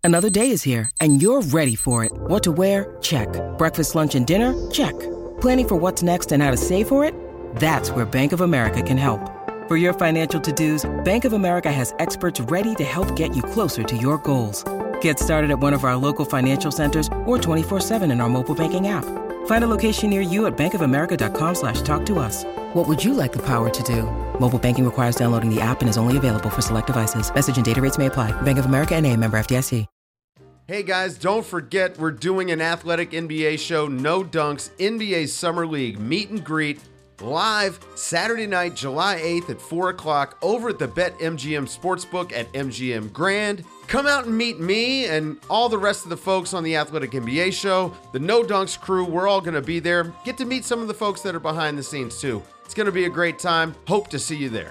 Another day is here, and you're ready for it. What to wear? Check. Breakfast, lunch, and dinner? Check. Planning for what's next and how to save for it? That's where Bank of America can help. For your financial to-dos, Bank of America has experts ready to help get you closer to your goals. Get started at one of our local financial centers or 24/7 in our mobile banking app. Find a location near you at bankofamerica.com/talktous. What would you like the power to do? Mobile banking requires downloading the app and is only available for select devices. Message and data rates may apply. Bank of America N.A., member FDIC. Hey guys, don't forget we're doing an athletic NBA show, No Dunks, NBA Summer League meet and greet, live Saturday night, July 8th at 4 o'clock over at the BetMGM Sportsbook at MGM Grand. Come out and meet me and all the rest of the folks on the Athletic NBA show, the No Dunks crew. We're all going to be there. Get to meet some of the folks that are behind the scenes too. It's going to be a great time. Hope to see you there.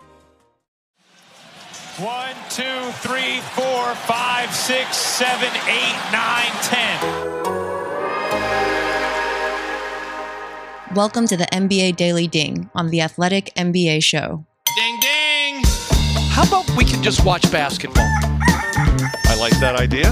1, 2, 3, 4, 5, 6, 7, 8, 9, 10. Welcome to the NBA Daily Ding on the Athletic NBA Show. Ding, ding. How about we can just watch basketball? I like that idea.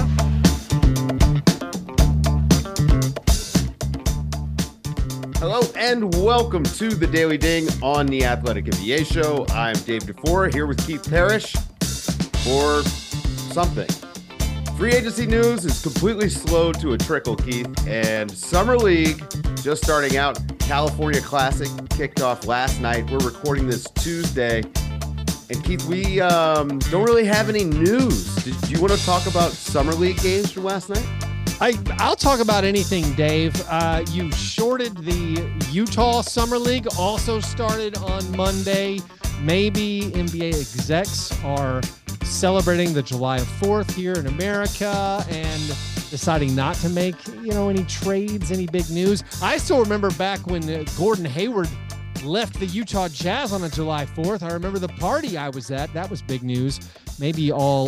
Hello and welcome to the Daily Ding on the Athletic NBA show. I'm Dave DeFore here with Keith Parrish for something. Free agency news is completely slow to a trickle, Keith, and Summer League just starting out. California Classic kicked off last night. We're recording this Tuesday. And Keith, we don't really have any news. Do you want to talk about Summer League games from last night? I'll talk about anything, Dave. You shorted the Utah Summer League, also started on Monday. Maybe NBA execs are celebrating the July 4th here in America and deciding not to make, any trades, any big news. I still remember back when Gordon Hayward left the Utah Jazz on a July 4th. I remember the party I was at. That was big news. Maybe all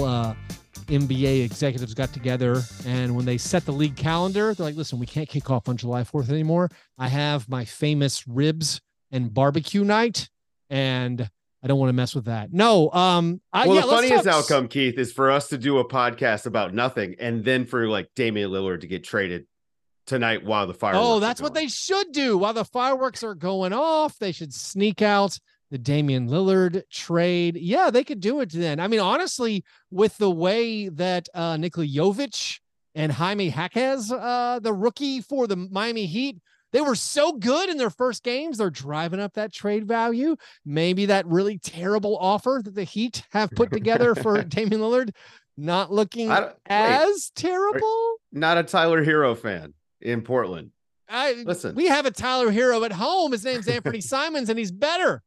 NBA executives got together, and when they set the league calendar, they're like, listen, we can't kick off on July 4th anymore. I have my famous ribs and barbecue night, and I don't want to mess with that. No. The funniest outcome, Keith, is for us to do a podcast about nothing, and then for Damian Lillard to get traded tonight while the fireworks Oh, that's what they should do. While the fireworks are going off, they should sneak out the Damian Lillard trade. Yeah, they could do it then. I mean, honestly, with the way that Nikola Jovic and Jaime Jaquez, the rookie for the Miami Heat, they were so good in their first games. They're driving up that trade value. Maybe that really terrible offer that the Heat have put together for Damian Lillard, not looking as terrible. Not a Tyler Hero fan in Portland. Listen, we have a Tyler Hero at home. His name's Anthony Simons, and he's better.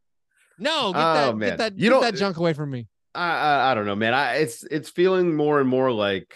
No, get that junk away from me. I don't know, man. It's feeling more and more like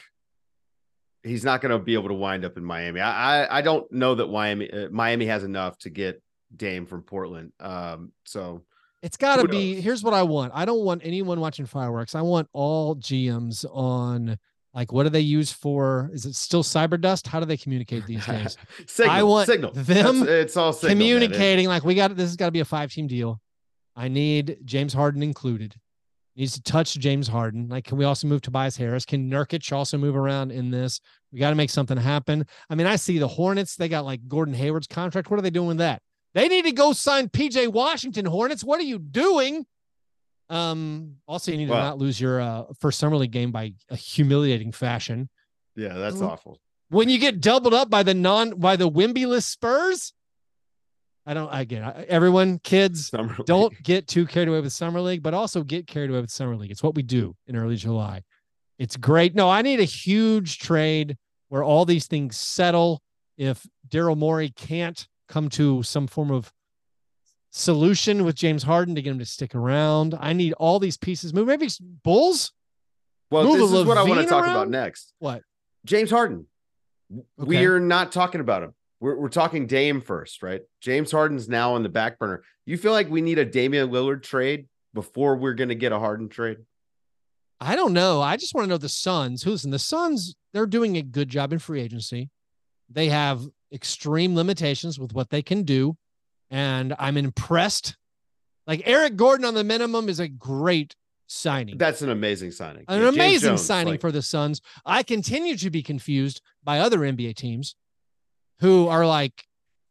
he's not going to be able to wind up in Miami. I don't know that Miami has enough to get Dame from Portland. So it's got to be. Here's what I want. I don't want anyone watching fireworks. I want all GMs on. What do they use for? Is it still cyber dust? How do they communicate these days? I want signal. Them. It's all signal, communicating. This has got to be a 5-team deal. I need James Harden included. Needs to touch James Harden. Can we also move Tobias Harris? Can Nurkic also move around in this? We got to make something happen. I mean, I see the Hornets. They got Gordon Hayward's contract. What are they doing with that? They need to go sign PJ Washington. Hornets. What are you doing? Also, you need to not lose your first Summer League game by a humiliating fashion. Yeah, that's awful. When you get doubled up by the Wemby-less Spurs. Everyone, kids, don't get too carried away with Summer League, but also get carried away with Summer League. It's what we do in early July. It's great. No, I need a huge trade where all these things settle. If Daryl Morey can't come to some form of solution with James Harden to get him to stick around, I need all these pieces move. Maybe Bulls. Well, this is what I want to talk about next. What? James Harden. Okay. We're not talking about him. We're talking Dame first, right? James Harden's now on the back burner. You feel like we need a Damian Lillard trade before we're going to get a Harden trade? I don't know. I just want to know the Suns. The Suns, they're doing a good job in free agency. They have extreme limitations with what they can do, and I'm impressed. Eric Gordon on the minimum is a great signing. That's an amazing signing. An James amazing Jones, signing for the Suns. I continue to be confused by other NBA teams who are like,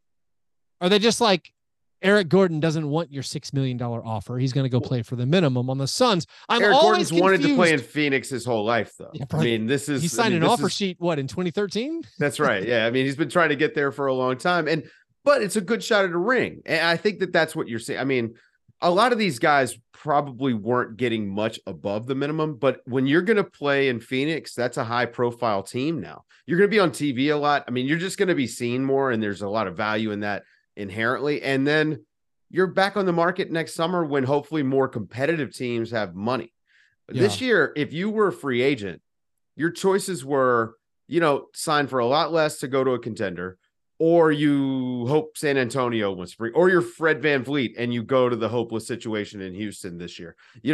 are they just like, Eric Gordon doesn't want your $6 million offer. He's going to go play for the minimum on the Suns. Eric Gordon's wanted to play in Phoenix his whole life, though. Yeah, I mean, he signed an offer sheet, in 2013? That's right. Yeah. I mean, he's been trying to get there for a long time. But it's a good shot at a ring. And I think that's what you're saying. I mean, a lot of these guys probably weren't getting much above the minimum, but when you're going to play in Phoenix, that's a high profile team now. You're going to be on TV a lot. I mean, you're just going to be seen more, and there's a lot of value in that inherently. And then you're back on the market next summer when hopefully more competitive teams have money. Yeah. This year, if you were a free agent, your choices were, sign for a lot less to go to a contender, or you hope San Antonio wants free, or you're Fred VanVleet and you go to the hopeless situation in Houston this year,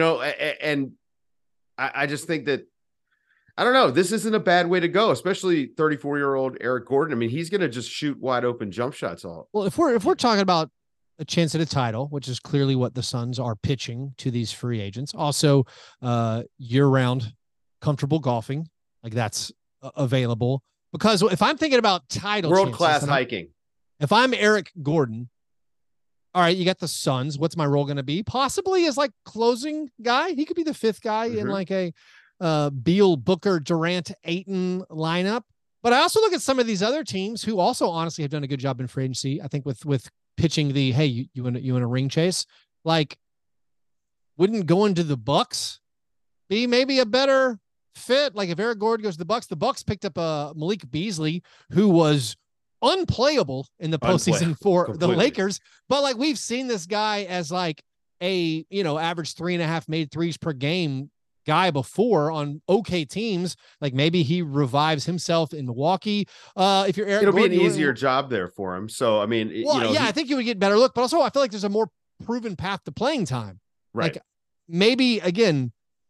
and I just think that, I don't know, this isn't a bad way to go, especially 34-year-old Eric Gordon. I mean, he's going to just shoot wide open jump shots all. Well, if we're talking about a chance at a title, which is clearly what the Suns are pitching to these free agents, also year-round comfortable golfing, like that's available. Because if I'm thinking about title world-class hiking, if I'm Eric Gordon, all right, you got the Suns. What's my role going to be? Possibly as like closing guy. He could be the fifth guy in like a Beal, Booker, Durant, Ayton lineup. But I also look at some of these other teams who also honestly have done a good job in free agency. I think with pitching the, hey, you in a ring chase, like wouldn't going to the Bucks be maybe a better fit? Like if Eric Gordon goes to the Bucks picked up Malik Beasley, who was unplayable in the postseason for the Lakers. But like we've seen this guy as like a, average 3.5 made threes per game guy before on okay teams. Like maybe he revives himself in Milwaukee. If you're Eric It'll Gordon, be an easier job there for him. So, I mean, I think you would get better look, but also I feel like there's a more proven path to playing time. Right. Like maybe again,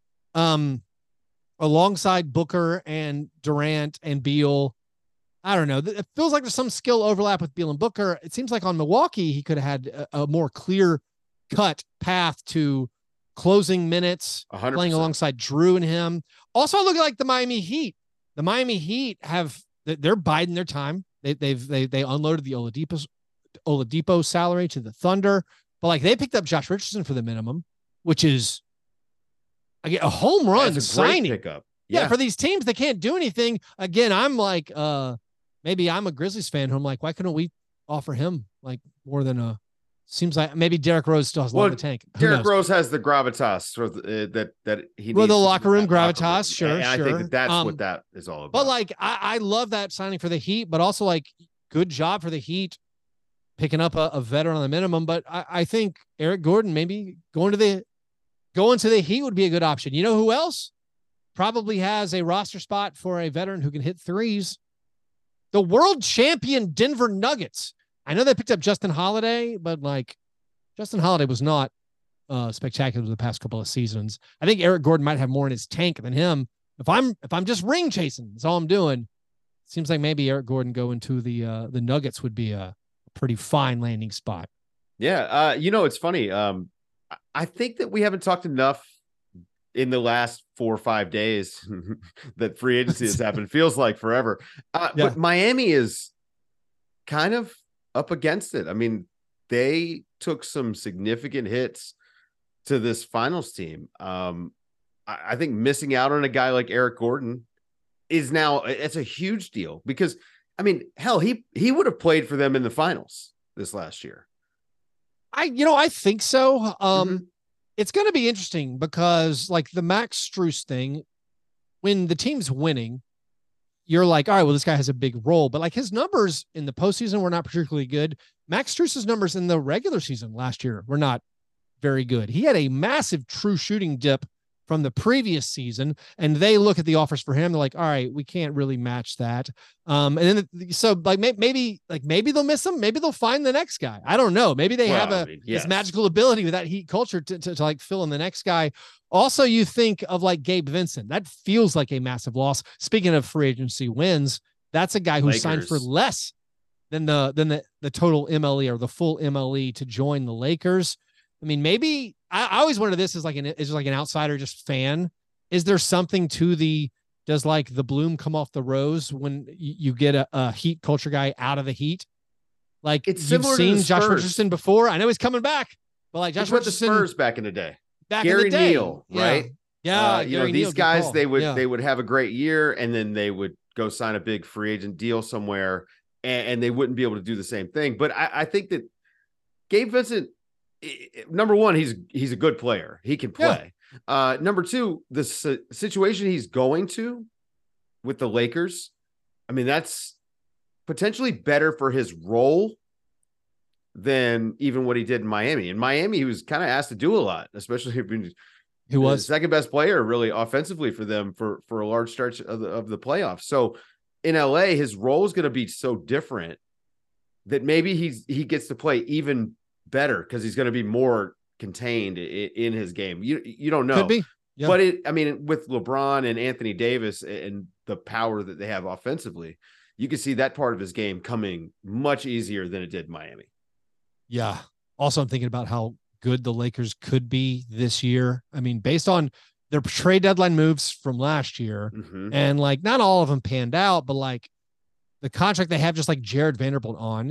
alongside Booker and Durant and Beal, I don't know. It feels like there's some skill overlap with Beal and Booker. It seems like on Milwaukee, he could have had a more clear cut path to closing minutes, 100%. Playing alongside Drew and him. Also, I look at like the Miami Heat. The Miami Heat they're biding their time. They unloaded the Oladipo salary to the Thunder, but like they picked up Josh Richardson for the minimum, which is a home run signing. Pickup. Yeah, for these teams, they can't do anything. Again, I'm like, maybe I'm a Grizzlies fan who I'm like, why couldn't we offer him like more than seems like maybe Derrick Rose still has a lot in the tank. Derrick Rose has the gravitas that he needs. Well, the locker room gravitas, sure. And I think that's what that is all about. But like, I love that signing for the Heat, but also like good job for the Heat picking up a veteran on the minimum. But I think Eric Gordon maybe going to the Heat would be a good option. You know who else probably has a roster spot for a veteran who can hit threes? The world champion Denver Nuggets. I know they picked up Justin Holiday, but like Justin Holiday was not spectacular the past couple of seasons. I think Eric Gordon might have more in his tank than him. If I'm just ring chasing, that's all I'm doing. Seems like maybe Eric Gordon going to the Nuggets would be a pretty fine landing spot. Yeah. It's funny. I think that we haven't talked enough in the last 4 or 5 days that free agency has happened. Feels like forever. But Miami is kind of up against it. I mean, they took some significant hits to this finals team. I think missing out on a guy like Eric Gordon it's a huge deal because, I mean, hell, he would have played for them in the finals this last year. I think so. It's going to be interesting because like the Max Strus thing, when the team's winning, you're like, all right, well, this guy has a big role, but like his numbers in the postseason were not particularly good. Max Strus's numbers in the regular season last year were not very good. He had a massive true shooting dip from the previous season, and they look at the offers for him. They're like, all right, we can't really match that. And then so like maybe they'll miss him. Maybe they'll find the next guy. I don't know. Maybe they have this magical ability with that Heat culture to like fill in the next guy. Also, you think of like Gabe Vincent. That feels like a massive loss. Speaking of free agency wins, that's a guy who signed for less than the total MLE or the full MLE to join the Lakers. I mean, maybe I always wonder this is like an outsider, just fan. Is there something to does like the bloom come off the rose when you get a Heat culture guy out of the Heat? Like It's you've similar to seen the Josh Spurs. Richardson before. I know he's coming back, but like Josh That's what the Richardson Spurs back in the day. Gary Neal, right? Yeah. These Neal, guys, they would yeah. would have a great year and then they would go sign a big free agent deal somewhere and they wouldn't be able to do the same thing. But I think that Gabe Vincent, number one, he's a good player. He can play. Yeah. Number two, the situation he's going to with the Lakers, I mean, that's potentially better for his role than even what he did in Miami. In Miami, he was kind of asked to do a lot, especially if he was the second best player really offensively for them for a large stretch of the playoffs. So in LA, his role is going to be so different that maybe he gets to play even better because he's going to be more contained in his game. You don't know. Could be. Yeah. But with LeBron and Anthony Davis and the power that they have offensively, you can see that part of his game coming much easier than it did in Miami. Yeah. Also, I'm thinking about how good the Lakers could be this year. I mean, based on their trade deadline moves from last year, and like not all of them panned out, but like the contract they have, just like Jared Vanderbilt on,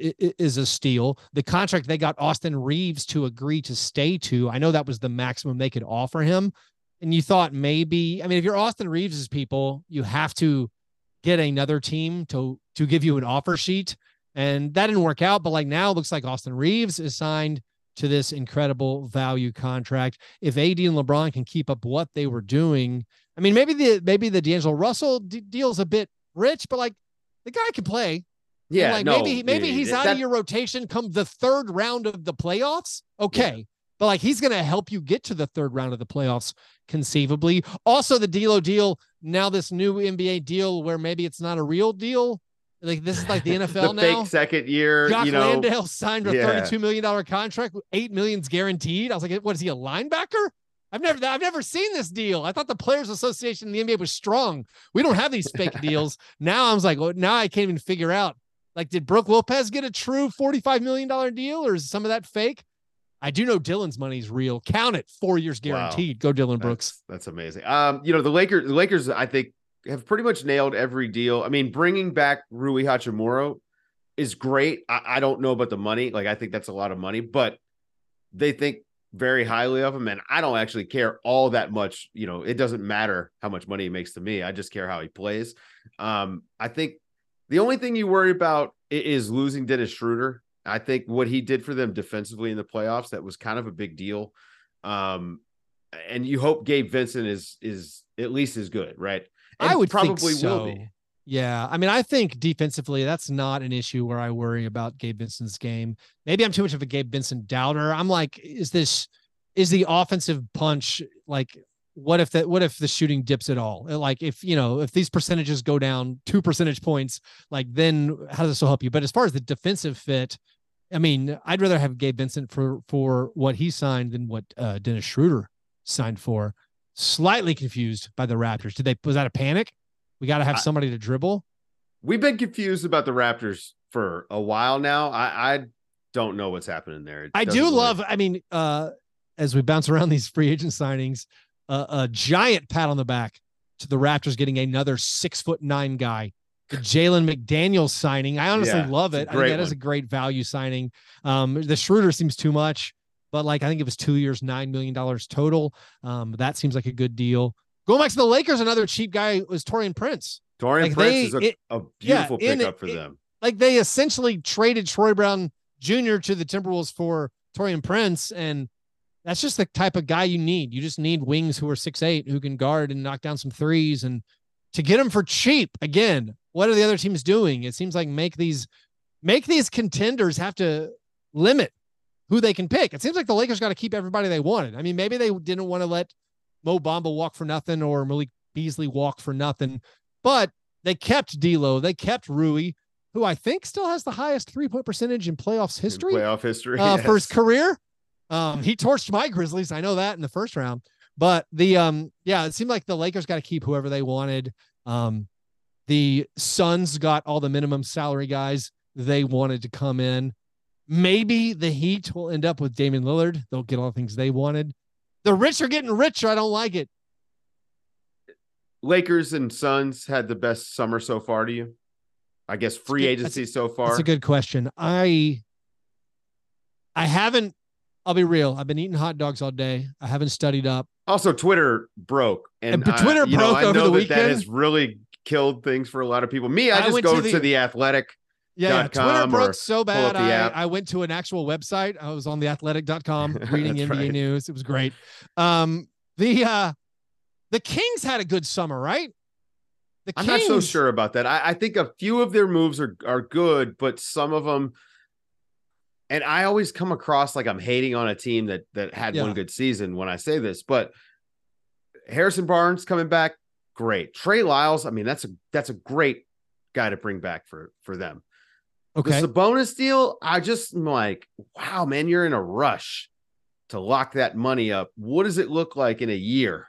is a steal. The contract they got Austin Reeves to agree to stay to, I know that was the maximum they could offer him. And you thought maybe, I mean, if you're Austin Reeves's people, you have to get another team to give you an offer sheet. And that didn't work out, but like now it looks like Austin Reeves is signed to this incredible value contract. If AD and LeBron can keep up what they were doing, I mean, maybe the D'Angelo Russell deal's a bit rich, but like the guy can play. Yeah, and like maybe he's out of your rotation come the third round of the playoffs. Okay. Yeah. But like he's going to help you get to the third round of the playoffs conceivably. Also the D'Lo deal, now this new NBA deal where maybe it's not a real deal. Like this is like the NFL the now. Fake second year. Jock Landale signed a $32 million contract with $8 million guaranteed. I was like, what is he, a linebacker? I've never seen this deal. I thought the Players Association in the NBA was strong. We don't have these fake deals. Now I was like, well, now I can't even figure out. Like, did Brooke Lopez get a true $45 million deal, or is some of that fake? I do know Dylan's money's real. Count it. 4 years guaranteed. Wow. Go Dylan Brooks. That's amazing. The Lakers, I think, have pretty much nailed every deal. I mean, bringing back Rui Hachimura is great. I don't know about the money. Like, I think that's a lot of money, but they think very highly of him. And I don't actually care all that much. It doesn't matter how much money he makes to me. I just care how he plays. I think the only thing you worry about is losing Dennis Schroeder. I think what he did for them defensively in the playoffs, that was kind of a big deal. And you hope Gabe Vincent is at least as good, right? And I would probably think so. will be. Yeah. I mean, I think defensively, that's not an issue where I worry about Gabe Vincent's game. Maybe I'm too much of a Gabe Vincent doubter. I'm like, is the offensive punch, like, what if the shooting dips at all? Like, if these percentages go down 2 percentage points, like, then how does this will help you? But as far as the defensive fit, I mean, I'd rather have Gabe Vincent for what he signed than what Dennis Schroeder signed for. Slightly confused by the Raptors. Was that a panic? We got to have somebody to dribble. We've been confused about the Raptors for a while now. I don't know what's happening there. I do love, I mean, as we bounce around these free agent signings, a giant pat on the back to the Raptors getting another 6'9" guy. The Jalen McDaniels signing. I honestly love it. I think that is a great value signing. The Schroeder seems too much, but like, I think it was 2 years, $9 million total. That seems like a good deal. Going back to the Lakers, another cheap guy was Taurean Prince. Taurean Prince is a beautiful pickup for them. Like, they essentially traded Troy Brown Jr. to the Timberwolves for Taurean Prince, and that's just the type of guy you need. You just need wings who are 6'8", who can guard and knock down some threes. And to get them for cheap, again, what are the other teams doing? It seems like make these contenders have to limit who they can pick. It seems like the Lakers got to keep everybody they wanted. I mean, maybe they didn't want to let Mo Bamba walk for nothing or Malik Beasley walk for nothing, but they kept D'Lo, they kept Rui, who I think still has the highest 3-point percentage in playoffs history. Yes. For his career. He torched my Grizzlies. I know that in the first round, but it seemed like the Lakers got to keep whoever they wanted. The Suns got all the minimum salary guys they wanted to come in. Maybe the Heat will end up with Damian Lillard. They'll get all the things they wanted. The rich are getting richer. I don't like it. Lakers and Suns had the best summer so far to you? I guess free agency so far. That's a good question. I haven't, I'll be real. I've been eating hot dogs all day. I haven't studied up. Also, Twitter broke. And Twitter broke over the weekend. That has really killed things for a lot of people. I just go to the Athletic. Yeah, Twitter broke so bad. I went to an actual website. I was on the athletic.com reading NBA news. It was great. The Kings had a good summer, right? I'm not so sure about that. I think a few of their moves are good, but some of them, and I always come across like I'm hating on a team that had one good season when I say this, but Harrison Barnes coming back, great. Trey Lyles, I mean, that's a great guy to bring back for them. Okay. The Sabonis deal, I just am like, wow, man, you're in a rush to lock that money up. What does it look like in a year?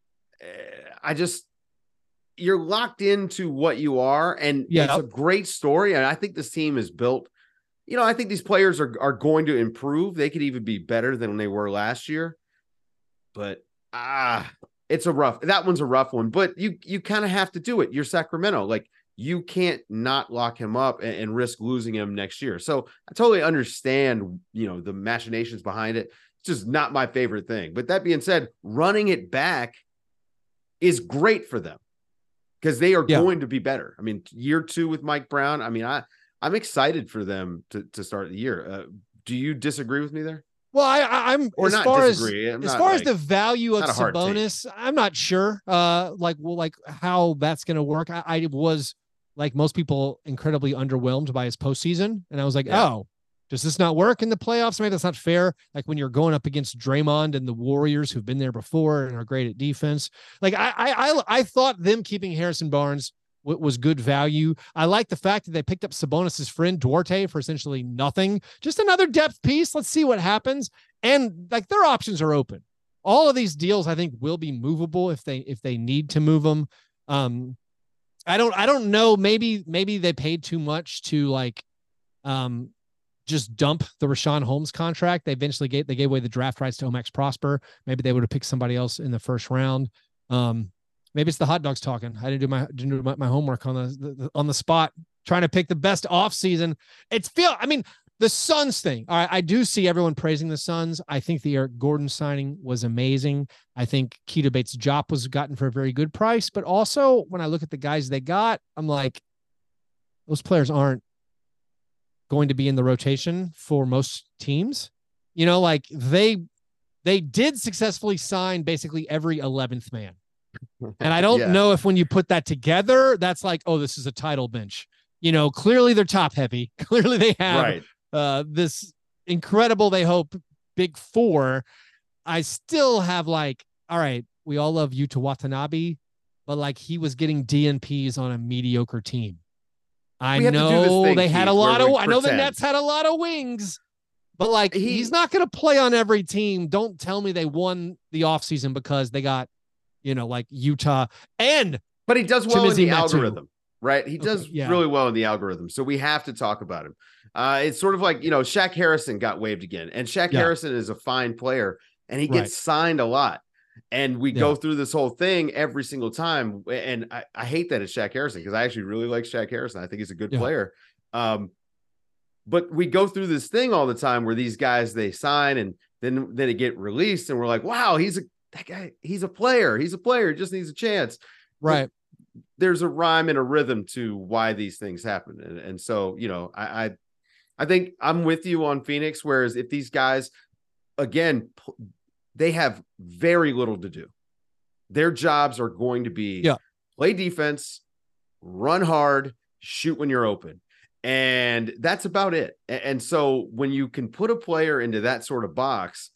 You're locked into what you are, and it's a great story. And I think this team is built, I think these players are going to improve. They could even be better than they were last year, but that one's a rough one, but you kind of have to do it. You're Sacramento. Like, you can't not lock him up and risk losing him next year. So I totally understand, the machinations behind it. It's just not my favorite thing. But that being said, running it back is great for them because they are going to be better. I mean, year 2 with Mike Brown. I mean, I'm excited for them to start the year. Do you disagree with me there? Well, I'm or as not far disagree. as far as the value of Sabonis, I'm not sure. Like how that's going to work. I was, like most people, incredibly underwhelmed by his postseason, and I was like, oh, does this not work in the playoffs? Maybe that's not fair. Like when you're going up against Draymond and the Warriors, who've been there before and are great at defense. Like I thought them keeping Harrison Barnes was good value. I like the fact that they picked up Sabonis's friend Duarte for essentially nothing. Just another depth piece. Let's see what happens. And like their options are open. All of these deals, I think, will be movable if they need to move them. I don't know. Maybe they paid too much to just dump the Rashawn Holmes contract. They eventually gave away the draft rights to Max Prosper. Maybe they would have picked somebody else in the first round. Maybe it's the hot dogs talking. I didn't do my homework on the spot, trying to pick the best off season. The Suns thing. All right, I do see everyone praising the Suns. I think the Eric Gordon signing was amazing. I think Keita Bates-Diop was gotten for a very good price. But also, when I look at the guys they got, I'm like, those players aren't going to be in the rotation for most teams. They did successfully sign basically every 11th man. And I don't know if when you put that together, that's like, oh, this is a title bench. Clearly they're top heavy. Clearly they have this incredible, they hope, big four. I still have all right, we all love Yuta Watanabe, but he was getting DNPs on a mediocre team. I know they had a lot of, I know the Nets had a lot of wings, but he's not going to play on every team. Don't tell me they won the offseason because they got, Utah but he does well in the algorithm, right? He does really well in the algorithm. So we have to talk about him. It's sort of like, Shaq Harrison got waived again, and Shaq Harrison is a fine player and he gets signed a lot. And we go through this whole thing every single time. And I hate that it's Shaq Harrison because I actually really like Shaq Harrison. I think he's a good player. But we go through this thing all the time where these guys, they sign and then they get released and we're like, wow, that guy, he's a player. He's a player. He just needs a chance. Right. But there's a rhyme and a rhythm to why these things happen. And so, I think I'm with you on Phoenix, whereas if these guys, again, they have very little to do. Their jobs are going to be play defense, run hard, shoot when you're open. And that's about it. And so when you can put a player into that sort of box,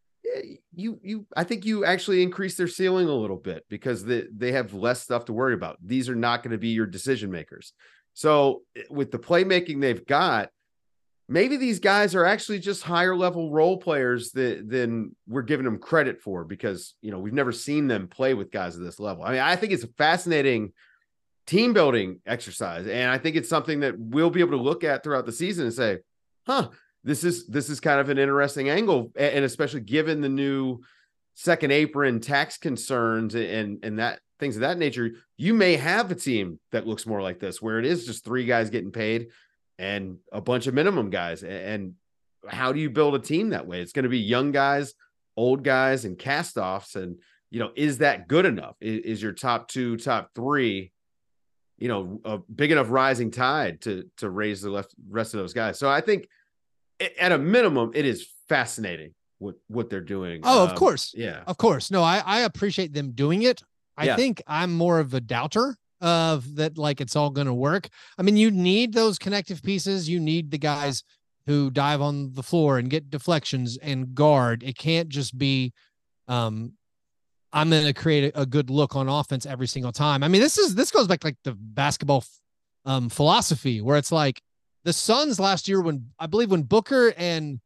I think you actually increase their ceiling a little bit because they have less stuff to worry about. These are not going to be your decision makers. So with the playmaking they've got, maybe these guys are actually just higher level role players than we're giving them credit for because, we've never seen them play with guys at this level. I mean, I think it's a fascinating team building exercise. And I think it's something that we'll be able to look at throughout the season and say, this is kind of an interesting angle, and especially given the new second apron tax concerns and that things of that nature, you may have a team that looks more like this, where it is just 3 guys getting paid and a bunch of minimum guys. And how do you build a team that way? It's going to be young guys, old guys, and cast-offs. And, is that good enough? Is your top 2, top 3, a big enough rising tide to raise the rest of those guys? So I think at a minimum, it is fascinating what they're doing. Oh, of course. Yeah, of course. No, I appreciate them doing it. I think I'm more of a doubter of that. Like, it's all going to work. I mean, you need those connective pieces. You need the guys who dive on the floor and get deflections and guard. It can't just be, I'm going to create a good look on offense every single time. I mean, this goes back like the basketball philosophy, where it's like the Suns last year, when Booker and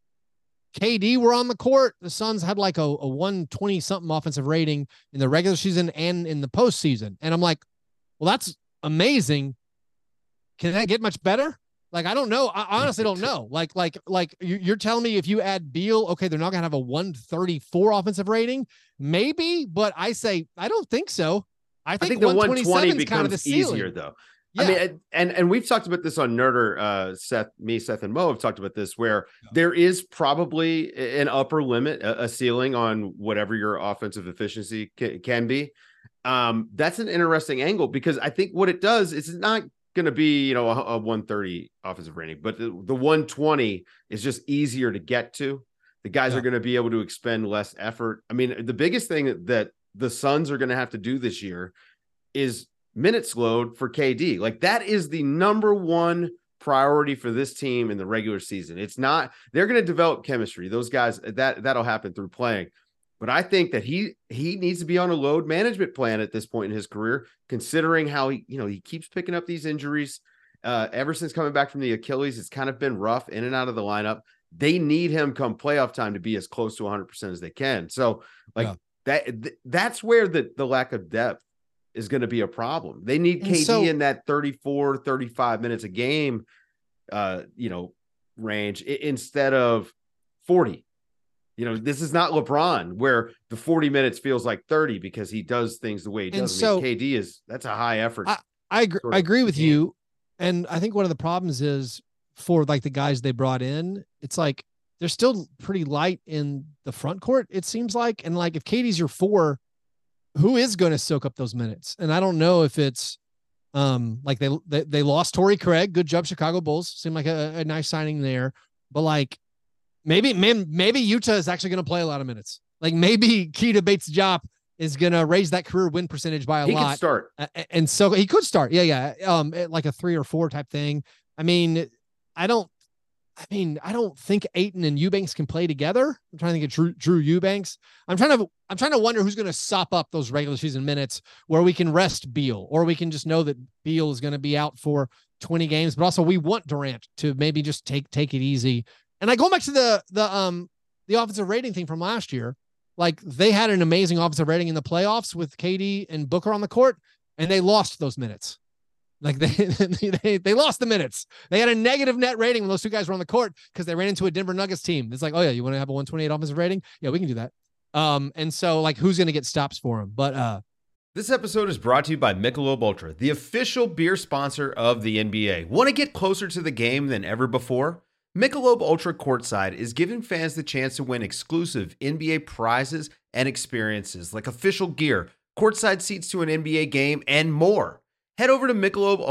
KD were on the court, the Suns had like a 120 something offensive rating in the regular season and in the postseason. And I'm like, well, that's amazing. Can that get much better? Like, I don't know. I honestly don't know. Like you're telling me if you add Beal, okay, they're not going to have a 134 offensive rating, maybe, but I say, I don't think so. I think the 120 becomes kind of the ceiling. easier though. Yeah. I mean, and we've talked about this on Nerder. Seth and Mo have talked about this, where there is probably an upper limit, a ceiling on whatever your offensive efficiency can be. That's an interesting angle, because I think what it does is it's not going to be, a 130 offensive rating, but the 120 is just easier to get to. The guys are going to be able to expend less effort. I mean, the biggest thing that the Suns are going to have to do this year is minutes load for KD. Like, that is the number one priority for this team in the regular season. It's not, they're going to develop chemistry. Those guys, that'll happen through playing. But I think that he needs to be on a load management plan at this point in his career, considering how he keeps picking up these injuries. Ever since coming back from the Achilles, it's kind of been rough in and out of the lineup. They need him come playoff time to be as close to 100% as they can. So that's where the lack of depth is going to be a problem. They need KD in that 34, 35 minutes a game, range instead of 40. This is not LeBron, where the 40 minutes feels like 30 because he does things the way he does. I mean, KD that's a high effort. I agree with you. And I think one of the problems is for like the guys they brought in, it's like they're still pretty light in the front court, it seems like. And like, if KD's your 4, who is going to soak up those minutes? And I don't know if it's like they lost Torrey Craig. Good job, Chicago Bulls. Seemed like a nice signing there. But like, maybe Utah is actually going to play a lot of minutes. Like, maybe Keita Bates-Diop is going to raise that career win percentage by a lot. He could start. And so he could start. Yeah. Like a 3 or 4 type thing. I mean, I don't think Ayton and Eubanks can play together. I'm trying to think of Drew Eubanks. I'm trying to wonder who's going to sop up those regular season minutes where we can rest Beal, or we can just know that Beal is going to be out for 20 games, but also we want Durant to maybe just take it easy. And I go back to the offensive rating thing from last year. Like, they had an amazing offensive rating in the playoffs with KD and Booker on the court, and they lost those minutes. Like, they lost the minutes. They had a negative net rating when those 2 guys were on the court because they ran into a Denver Nuggets team. It's like, oh yeah, you want to have a 128 offensive rating? Yeah, we can do that. And so like, who's going to get stops for him? But this episode is brought to you by Michelob Ultra, the official beer sponsor of the NBA. Want to get closer to the game than ever before? Michelob Ultra Courtside is giving fans the chance to win exclusive NBA prizes and experiences like official gear, courtside seats to an NBA game, and more. Head over to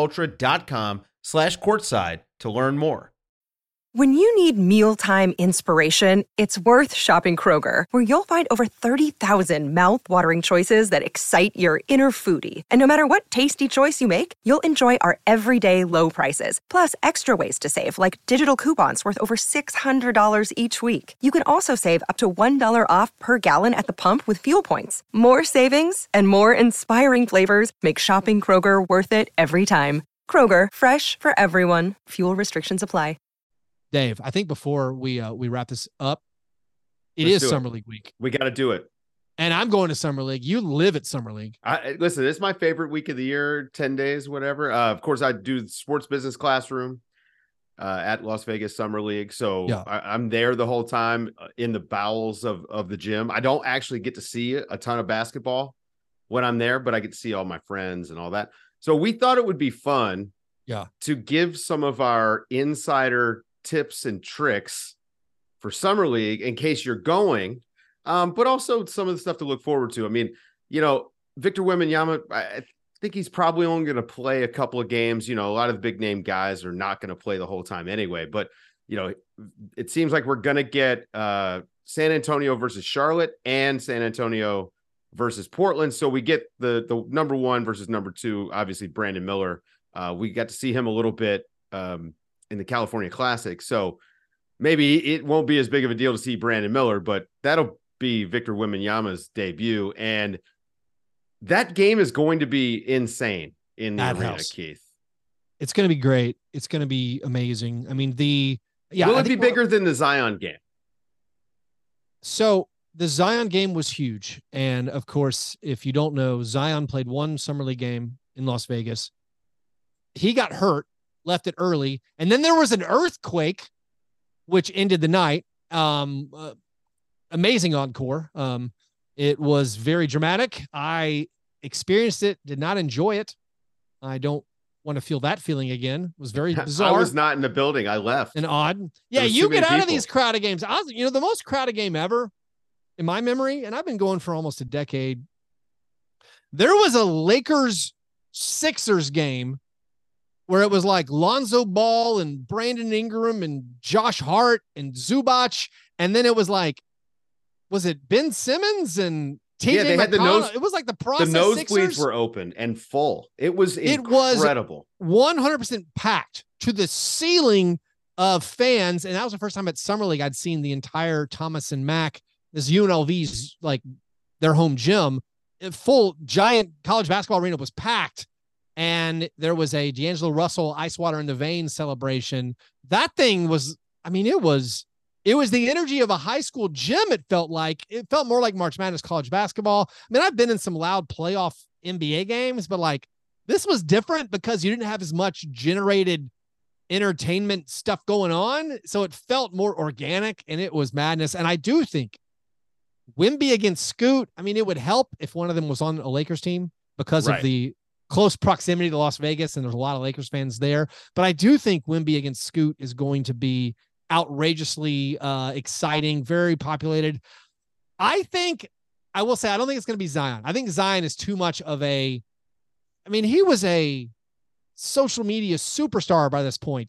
MichelobUltra.com/courtside to learn more. When you need mealtime inspiration, it's worth shopping Kroger, where you'll find over 30,000 mouth-watering choices that excite your inner foodie. And no matter what tasty choice you make, you'll enjoy our everyday low prices, plus extra ways to save, like digital coupons worth over $600 each week. You can also save up to $1 off per gallon at the pump with fuel points. More savings and more inspiring flavors make shopping Kroger worth it every time. Kroger, fresh for everyone. Fuel restrictions apply. Dave, I think before we wrap this up, Let's is Summer League week. We got to do it. And I'm going to Summer League. You live at Summer League. Listen, it's my favorite week of the year, 10 days, whatever. Of course, I do the sports business classroom. at Las Vegas Summer League. So Yeah. I'm there the whole time in the bowels of the gym. I don't actually get to see a ton of basketball when I'm there, but I get to see all my friends and all that. So we thought it would be fun to give some of our insider tips and tricks for Summer League in case you're going, but also some of the stuff to look forward to. I mean, Victor Wembanyama, I think he's probably only going to play a couple of games. A lot of the big name guys are not going to play the whole time anyway, but it seems like we're going to get San Antonio versus Charlotte and San Antonio versus Portland. So we get the number 1 versus number 2, obviously Brandon Miller. We got to see him a little bit in the California Classic. So maybe it won't be as big of a deal to see Brandon Miller, but that'll be Victor Wembanyama's debut. And that game is going to be insane in the arena, Keith. It's going to be great. It's going to be amazing. I mean, will it be bigger than the Zion game? So the Zion game was huge. And of course, if you don't know, Zion played one Summer League game in Las Vegas. He got hurt, left it early. And then there was an earthquake, which ended the night. Amazing encore. It was very dramatic. I experienced it, did not enjoy it. I don't want to feel that feeling again. It was very bizarre. I was not in the building. I left. And odd. Yeah, you get out of these crowded games. The most crowded game ever in my memory, and I've been going for almost a decade. There was a Lakers-Sixers game where it was like Lonzo Ball and Brandon Ingram and Josh Hart and Zubac. And then it was like, was it Ben Simmons and TJ they had McConnell? It was like the process. The nosebleeds Sixers were open and full. It was incredible. 100% packed to the ceiling of fans. And that was the first time at Summer League I'd seen the entire Thomas and Mack, this UNLV's like their home gym, full giant college basketball arena was packed. And there was a D'Angelo Russell Ice Water in the Veins celebration. That thing was, it was the energy of a high school gym. It felt more like March Madness college basketball. I've been in some loud playoff NBA games, but like this was different because you didn't have as much generated entertainment stuff going on. So it felt more organic and it was madness. And I do think Wemby against Scoot, it would help if one of them was on a Lakers team because of the close proximity to Las Vegas. And there's a lot of Lakers fans there, but I do think Wemby against Scoot is going to be outrageously exciting, very populated. I will say, I don't think it's going to be Zion. I think Zion is too much of he was a social media superstar by this point.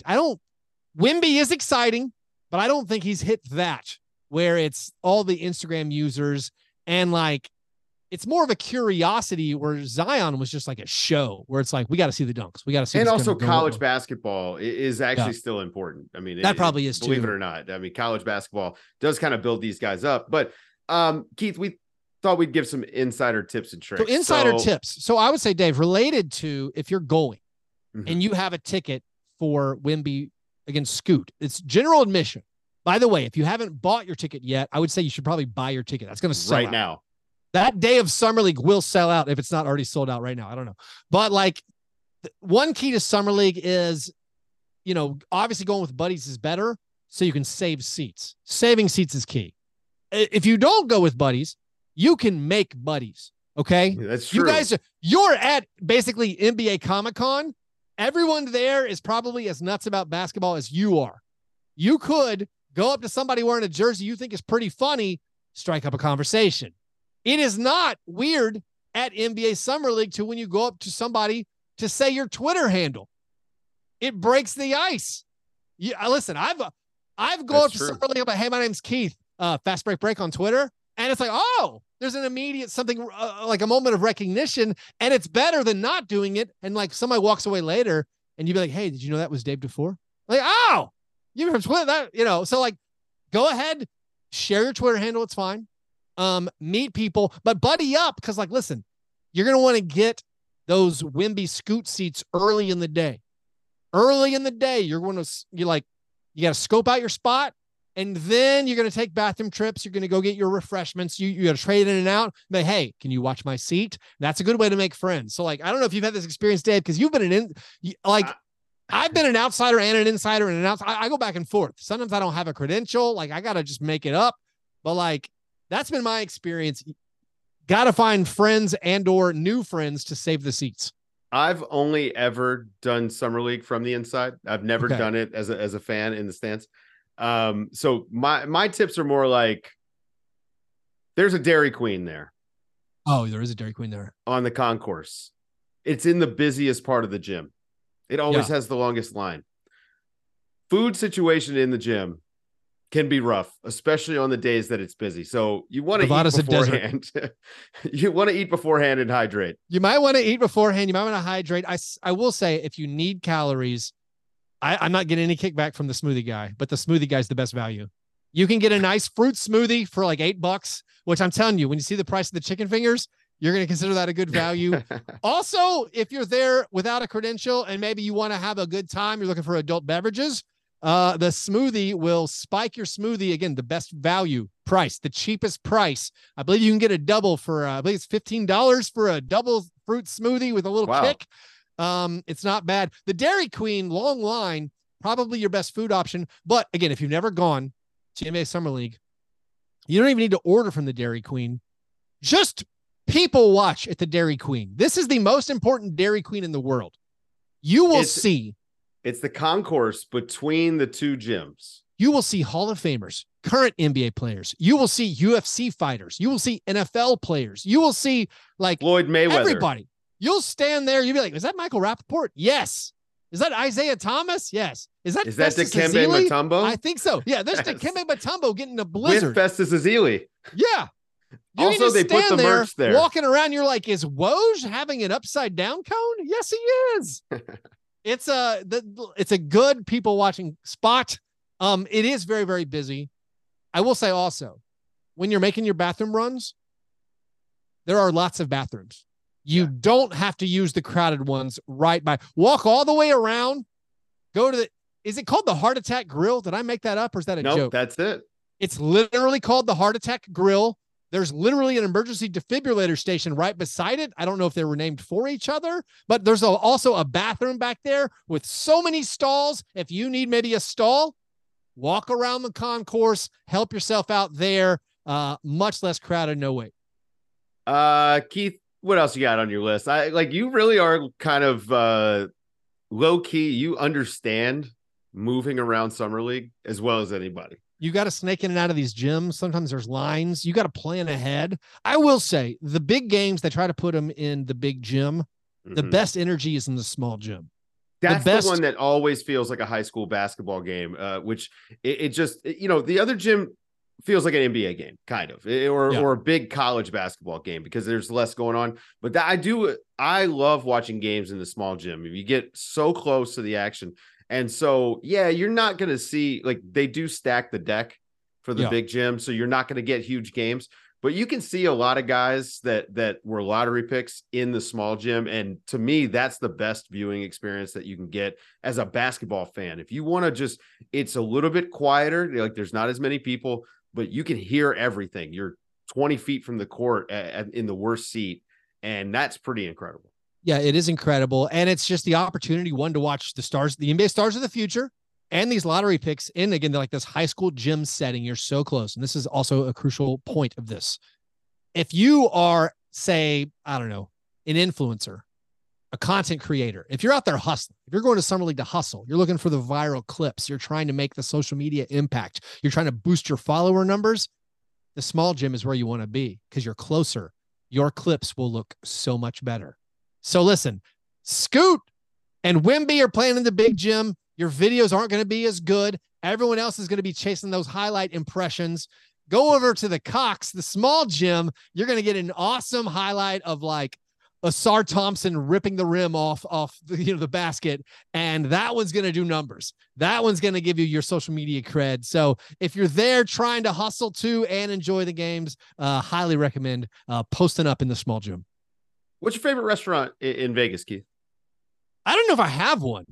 Wemby is exciting, but I don't think he's hit that where it's all the Instagram users and like, it's more of a curiosity where Zion was just like a show where it's like, we got to see the dunks. We got to see. And also college basketball is actually still important. That probably is believe too. it or not. College basketball does kind of build these guys up, but Keith, we thought we'd give some insider tips and tricks. So insider tips. So I would say, Dave, related to if you're going and you have a ticket for Wemby against Scoot, it's general admission. By the way, if you haven't bought your ticket yet, I would say you should probably buy your ticket. That's going to sell right out. Now. That day of Summer League will sell out if it's not already sold out right now. I don't know. But like one key to Summer League is, obviously going with buddies is better so you can save seats. Saving seats is key. If you don't go with buddies, you can make buddies. Okay. Yeah, that's true. You're at basically NBA Comic-Con. Everyone there is probably as nuts about basketball as you are. You could go up to somebody wearing a jersey you think is pretty funny, strike up a conversation. It is not weird at NBA Summer League to when you go up to somebody to say your Twitter handle. It breaks the ice. Listen, I've gone up to Summer League, but hey, my name's Keith. Fast break on Twitter, and it's like, oh, there's an immediate something like a moment of recognition, and it's better than not doing it. And like somebody walks away later, and you'd be like, hey, did you know that was Dave DeFore? Like, oh, you from Twitter? That So like, go ahead, share your Twitter handle. It's fine. Meet people, but buddy up because like, listen, you're going to want to get those Wemby Scoot seats early in the day. Early in the day, you got to scope out your spot and then you're going to take bathroom trips. You're going to go get your refreshments. You got to trade in and out. But hey, can you watch my seat? That's a good way to make friends. So like, I don't know if you've had this experience, Dave, because you've been I've been an outsider and an insider and an outsider. I go back and forth. Sometimes I don't have a credential. Like I got to just make it up. But like, that's been my experience. Got to find friends and or new friends to save the seats. I've only ever done Summer League from the inside. I've never done it as a fan in the stands. So my tips are more like there's a Dairy Queen there. Oh, there is a Dairy Queen there. On the concourse. It's in the busiest part of the gym. It always has the longest line. Food situation in the gym can be rough, especially on the days that it's busy. So you want to eat beforehand. You want to eat beforehand and hydrate. You might want to eat beforehand. You might want to hydrate. I will say, if you need calories, I'm not getting any kickback from the smoothie guy, but the smoothie guy is the best value. You can get a nice fruit smoothie for like $8, which I'm telling you, when you see the price of the chicken fingers, you're going to consider that a good value. Also, if you're there without a credential and maybe you want to have a good time, you're looking for adult beverages, the smoothie will spike your smoothie. Again, the best value price, the cheapest price. I believe you can get a double for, I believe it's $15 for a double fruit smoothie with a little kick. It's not bad. The Dairy Queen, long line, probably your best food option. But again, if you've never gone to NBA Summer League, you don't even need to order from the Dairy Queen. Just people watch at the Dairy Queen. This is the most important Dairy Queen in the world. You will see. It's the concourse between the two gyms. You will see Hall of Famers, current NBA players. You will see UFC fighters. You will see NFL players. You will see like Floyd Mayweather. Everybody. You'll stand there. You'll be like, is that Michael Rappaport? Yes. Is that Isaiah Thomas? Yes. Is that Dikembe Mutombo? I think so. Yeah, there's Dikembe Mutombo getting a blizzard. With Festus Ezeli. Yeah. Also, they put the merch there. Walking around, you're like, is Woj having an upside down cone? Yes, he is. It's a good people watching spot. It is very, very busy. I will say also, when you're making your bathroom runs, there are lots of bathrooms. You don't have to use the crowded ones right by. Walk all the way around. Go to is it called the Heart Attack Grill? Did I make that up or is that a joke? Nope, that's it. It's literally called the Heart Attack Grill. There's literally an emergency defibrillator station right beside it. I don't know if they were named for each other, but there's also a bathroom back there with so many stalls. If you need maybe a stall, walk around the concourse, help yourself out there. Much less crowded, no wait. Keith, what else you got on your list? You really are kind of low key. You understand moving around Summer League as well as anybody. You got to snake in and out of these gyms. Sometimes there's lines. You got to plan ahead. I will say the big games, they try to put them in the big gym. Mm-hmm. The best energy is in the small gym. That's the one that always feels like a high school basketball game, which it just, the other gym feels like an NBA game, kind of, or a big college basketball game because there's less going on. But I love watching games in the small gym. You get so close to the action. And so, you're not going to see, they do stack the deck for the big gym. So you're not going to get huge games, but you can see a lot of guys that were lottery picks in the small gym. And to me, that's the best viewing experience that you can get as a basketball fan. If you want to it's a little bit quieter, there's not as many people, but you can hear everything. You're 20 feet from the court in the worst seat. And that's pretty incredible. Yeah, it is incredible. And it's just the opportunity, one, to watch the NBA stars of the future and these lottery picks in, again, they're like this high school gym setting. You're so close. And this is also a crucial point of this. If you are, say, I don't know, an influencer, a content creator, if you're out there hustling, if you're going to Summer League to hustle, you're looking for the viral clips, you're trying to make the social media impact, you're trying to boost your follower numbers, the small gym is where you want to be because you're closer. Your clips will look so much better. So listen, Scoot and Wimby are playing in the big gym. Your videos aren't going to be as good. Everyone else is going to be chasing those highlight impressions. Go over to the Cox, the small gym. You're going to get an awesome highlight of Asar Thompson ripping the rim off the basket. And that one's going to do numbers. That one's going to give you your social media cred. So if you're there trying to hustle too and enjoy the games, highly recommend posting up in the small gym. What's your favorite restaurant in Vegas, Keith? I don't know if I have one.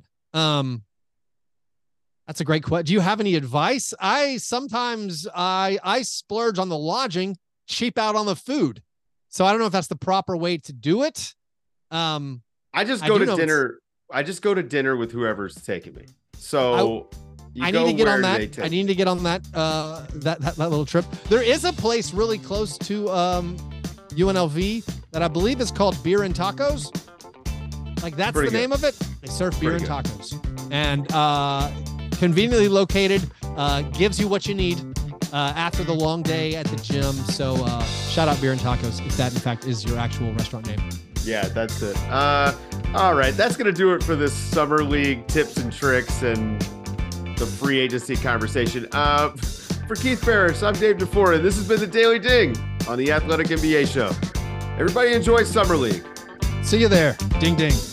That's a great question. Do you have any advice? Sometimes I splurge on the lodging, cheap out on the food. So I don't know if that's the proper way to do it. I just go to dinner I just go to dinner with whoever's taking me. So I need to get on that. I need to get on that that little trip. There is a place really close to UNLV that I believe is called Beer and Tacos. Like that's the name of it. They serve beer and tacos, and conveniently located. Gives you what you need after the long day at the gym. So shout out Beer and Tacos if that in fact is your actual restaurant name. Yeah, that's it. All right, that's gonna do it for this summer league tips and tricks and the free agency conversation. For Keith Parrish, I'm Dave DeFore, and this has been the Daily Ding on the Athletic NBA Show. Everybody enjoy summer league. See you there. Ding ding.